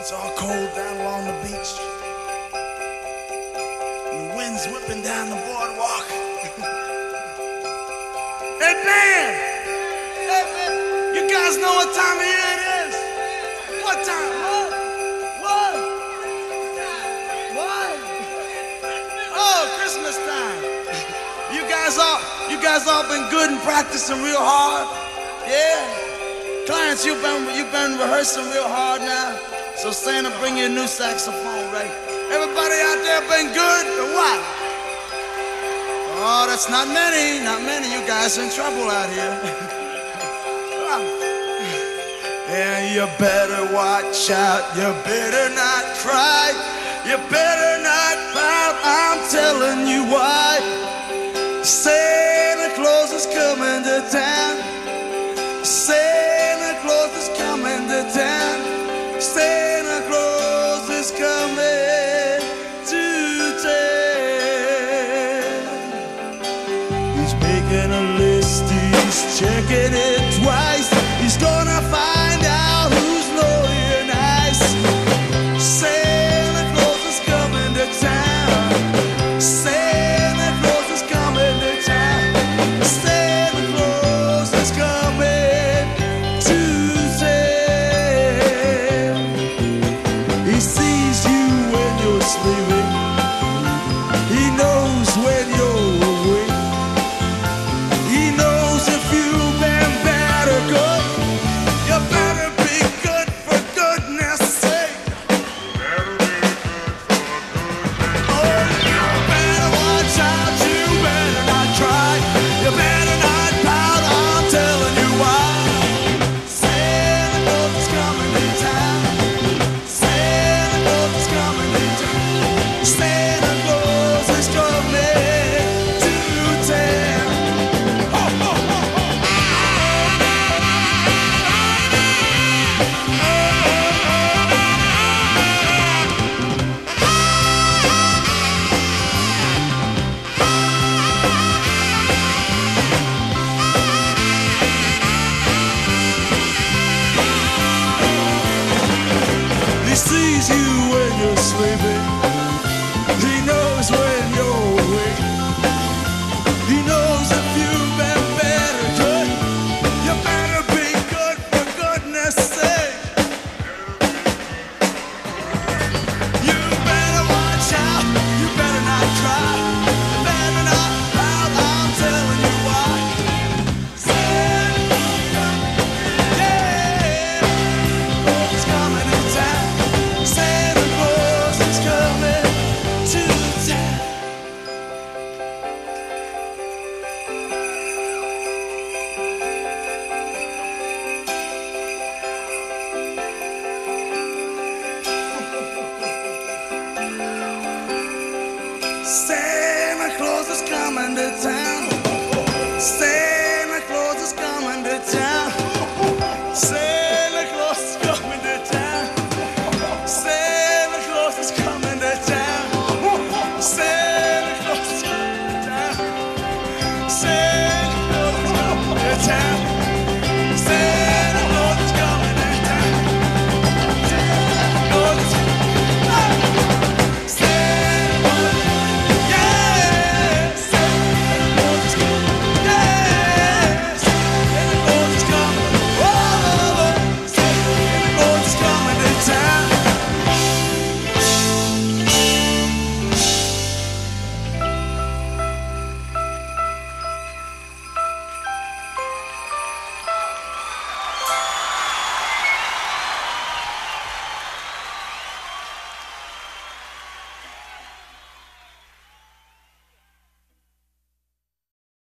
It's all cold down along the beach. And the wind's whipping down the boardwalk. Hey, man! Hey, man! You guys know what time of year it is? What time? What? Oh, Christmas time. You guys all been good and practicing real hard? Yeah? Clarence, you've been rehearsing real hard now. So Santa, bring you a new saxophone, right? Everybody out there been good or what? Oh, that's not many. You guys in trouble out here. And you better watch out. You better not cry. You better not pout. I'm telling you why. Santa Claus is coming to town. Santa Claus is coming to town. Santa Claus is coming to town. He's making a list, he's checking it twice.